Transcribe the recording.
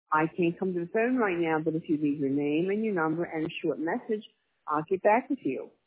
I can't come to the phone right now, but if you leave your name and your number and a short message, I'll get back with you.